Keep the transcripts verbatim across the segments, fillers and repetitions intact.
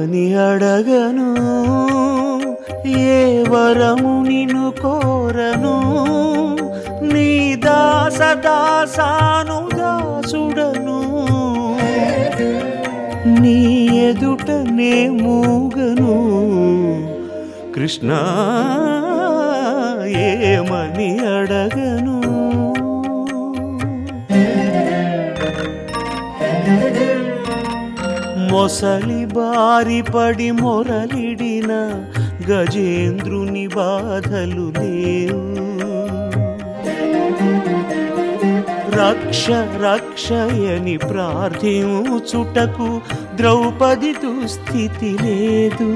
ఏమని అడగను, ఏ వరము నిన్ను కోరను, నీ దాస దాసాను దాసుడను, నీ ఎదుటనే మూగను కృష్ణ, ఏమని అడగను. మొసలి బారి పడి మొరలిడిన గజేంద్రుని బాధలు లేవు, రక్ష రక్షయని ప్రార్థించుటకు ద్రౌపది దుస్థితి లేదు.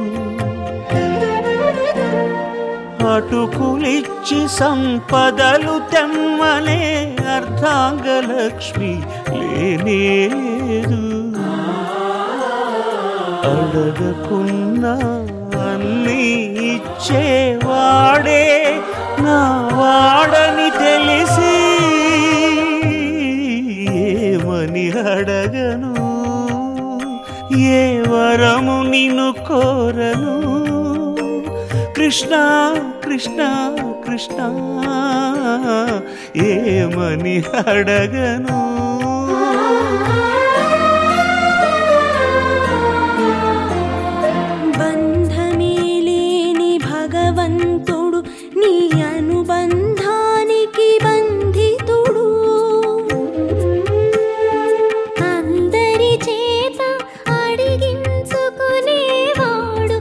అటుకులిచ్చి సంపదలు తెమ్మనే అర్ధాంగలక్ష్మి లేనే లేదు. అడగకున్నా అన్నీ ఇచ్చేవాడే నా వాడని తెలిసి ఏమని అడగను, ఏ వరము నిన్ను కోరను కృష్ణ కృష్ణ కృష్ణ, ఏమని అడగను. బంధమే లేని భగవంతుడు నీ అనుబంధానికి బంధితుడు, అందరి చేత అడిగించుకునేవాడు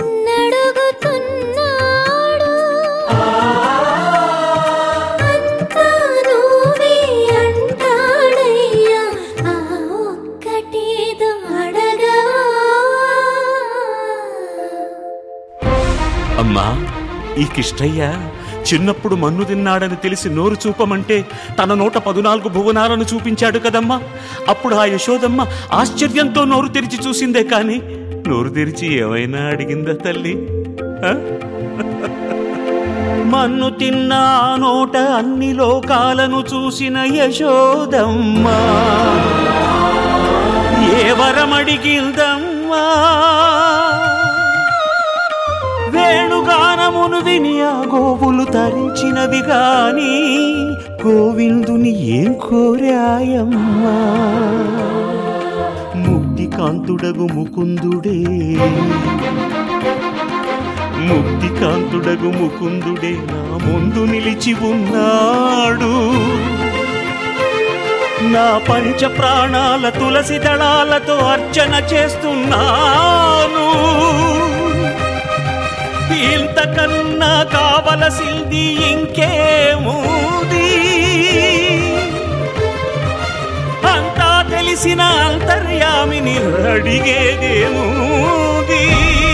నిన్నడుగుతున్నాడు. అంతా నువ్వే అంటాడయ్యా, ఆ ఒక్కటేదో అడగా. అమ్మా, ఈ కిష్టయ్య చిన్నప్పుడు మన్ను తిన్నాడని తెలిసి నోరు చూపమంటే తన నోట పదునాలుగు భువనాలను చూపించాడు కదమ్మా. అప్పుడు ఆ యశోదమ్మ ఆశ్చర్యంతో నోరు తెరిచి చూసిందే కాని నోరు తెరిచి ఏమైనా అడిగిందా తల్లి? మన్ను తిన్న నోట అన్ని లోకాలను చూసిన యశోదమ్మ ఏ వరమడిగిందమ్మా? వేణుగానమును విని ఆ గోవులు తరించినవి గాని గోవిందుని ఏం కోరాయమ్మా? ముక్తికాంతుడగు ముకుందుడే, ముక్తికాంతుడగు ముకుందుడే నా ముందు నిలిచి ఉన్నాడు. నా పంచ ప్రాణాల తులసి దళాలతో అర్చన చేస్తున్నాను. ఇంతకన్నా కావలసింది ఇంకేముంది? అంతా తెలిసిన అంతర్యామిని అడిగేదేముంది?